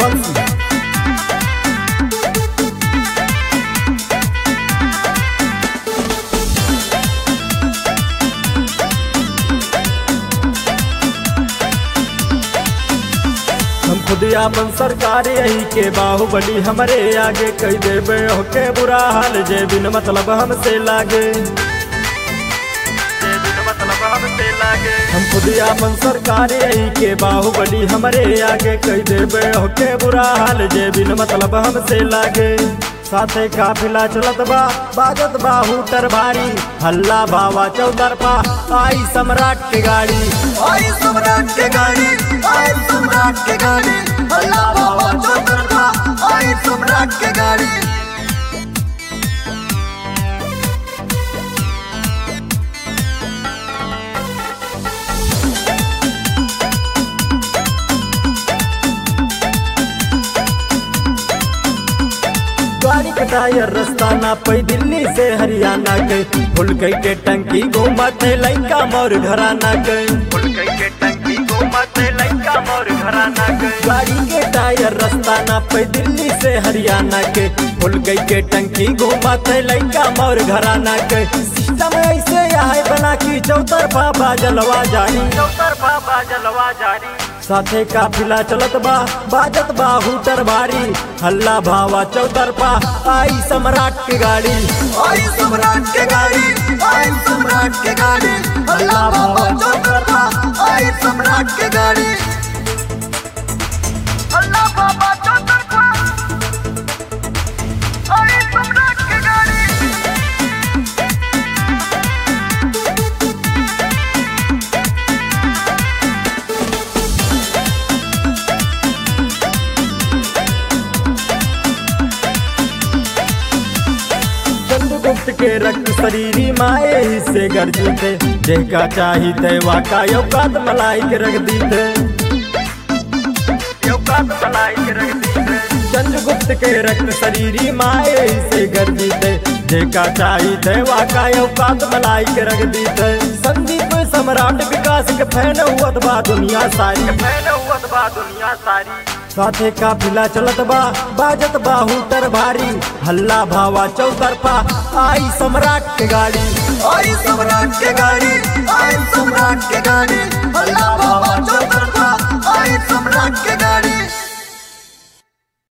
सूर्यवंशी। हम खुद आपन सरकार यही के बाहुबली हमरे आगे कह देवे होके बुरा हाल जे बिन मतलब हमसे लागे। हम खुद आपन सरकार यही के बाहुबली हमरे आगे कह देवे होके बुरा हाल जे बिन मतलब हमसे लागे। साथे काफिला चलत बा बाजत बा हूटर भारी, हल्ला बावा चौतरफा आई सम्राट के गाड़ी। आई सम्राट के गाड़ी, आई सम्राट के गाड़ी, हल्ला बावा चौतरफा आई सम्राट के गाड़ी। गाड़ी का टायर रास्ता ना पे दिल्ली से हरियाणा गए, फुल गई के टंकी घूमते लइका मोर घराना गए। फुल गई के टंकी घूमते लइका मोर घराना गए। गाड़ी के टायर रास्ता ना पे दिल्ली से हरियाणा के, फुल गई के टंकी घूमते लइका मोर घराना गए। सिस्टम ऐसे यहाँ बना की चौतरफा बाजलवा जारी, चौतरफा बाजलवा जारी। साथे काफिला चलत बा बाजत बा हूटर भारी, हल्ला भावा चौतरफा आई सम्राट की गाड़ी। आई सम्राट के गाड़ी, आई सम्राट के गाड़ी, हल्ला बावा चौतरफा आई सम्राट के गाड़ी। हल्ला बावा चौतरफा आई सम्राट के गाड़ी। चंद्रगुप्त के रक्त शरीरी माए हिस्से गर्जी थे, जेका चाही थे वाका यौकात मलाई के रख दी थे, यौकात मलाई के रख दी थे। चंद्रगुप्त के रक्त शरीरी माए हिस्से गर्जी थे, जेका चाही थे वाका यौकात मलाई के रख दी थे। संदीप सम्राट विकास के फैन हुअत बा दुनिया सारी, फैन हुअत बा दुनिया सारी। साथे काफिला चलत बा बाजत बा हूटर भारी, हल्ला भावा चौतरफा आई सम्राट के गाड़ी। आई सम्राट के गाड़ी, आई सम्राट के गाड़ी, हल्ला बावा चौतरफा आई सम्राट के गाड़ी।